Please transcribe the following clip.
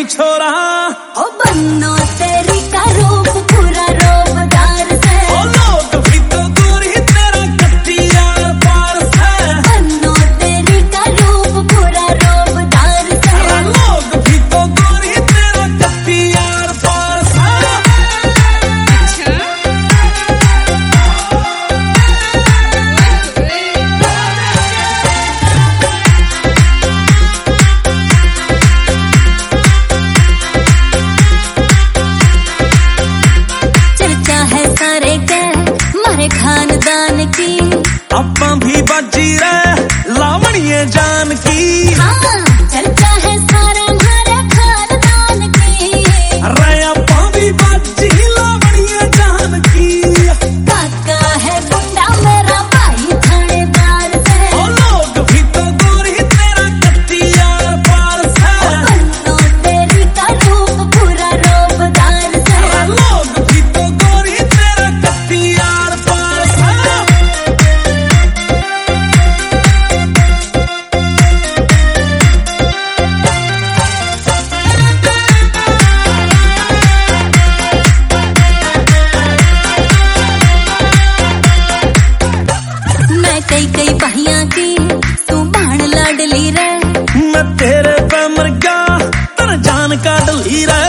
नहीं छोरा। ओ बन्नो तेरी का रूप पूरा रोबदार से, ओ लोग भी तो गोरी तेरा कत्ती यार पार से। बन्नो तेरी का रूप पूरा रोबदार से, लोग भी तो गोरी तेरा कत्ती यार पार से। खानदान की अपा भी बाजी रे लावणिये जान की। हाँ, चर्चा है सारे हमारे खानदान की। रे अपा भी बाजी लावणिये जान की। काका है गुंडा मेरा भाई थानेदार से, ओ लोग भी तो गोरी तेरा कत्ती यार पार से। बन्नो तेरी का रूप पूरा रोबदार से, लोग भी तो गोरी तेरा कत्ती यार पार से। मैं कई बहिया की तू बाण लाडली रे, मैं तेरे पे मर गया तेरा जान का डली रे।